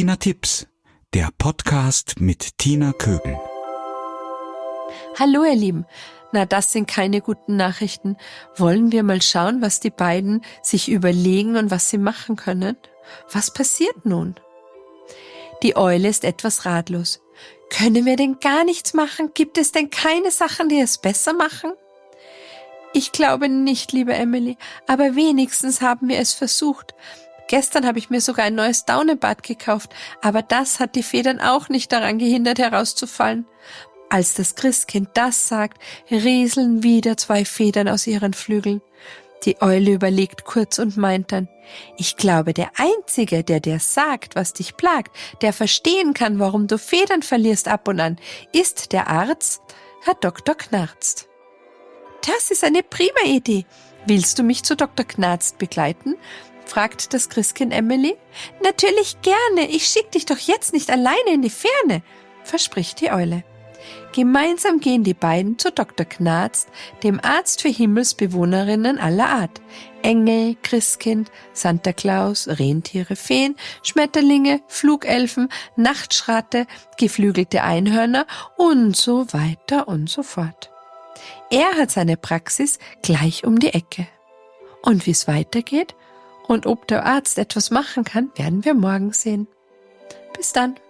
Tina Tipps, der Podcast mit Tina Kögel. Hallo ihr Lieben, na das sind keine guten Nachrichten. Wollen wir mal schauen, was die beiden sich überlegen und was sie machen können? Was passiert nun? Die Eule ist etwas ratlos. Können wir denn gar nichts machen? Gibt es denn keine Sachen, die es besser machen? Ich glaube nicht, liebe Emily, aber wenigstens haben wir es versucht. Gestern habe ich mir sogar ein neues Daunenbad gekauft, aber das hat die Federn auch nicht daran gehindert, herauszufallen. Als das Christkind das sagt, rieseln wieder 2 Federn aus ihren Flügeln. Die Eule überlegt kurz und meint dann, ich glaube, der Einzige, der dir sagt, was dich plagt, der verstehen kann, warum du Federn verlierst ab und an, ist der Arzt, Herr Dr. Knarzt. Das ist eine prima Idee. Willst du mich zu Dr. Knarzt begleiten? Fragt das Christkind Emily. Natürlich gerne, ich schicke dich doch jetzt nicht alleine in die Ferne, verspricht die Eule. Gemeinsam gehen die beiden zu Dr. Knarzt, dem Arzt für Himmelsbewohnerinnen aller Art. Engel, Christkind, Santa Claus, Rentiere, Feen, Schmetterlinge, Flugelfen, Nachtschratte, geflügelte Einhörner und so weiter und so fort. Er hat seine Praxis gleich um die Ecke. Und wie es weitergeht und ob der Arzt etwas machen kann, werden wir morgen sehen. Bis dann.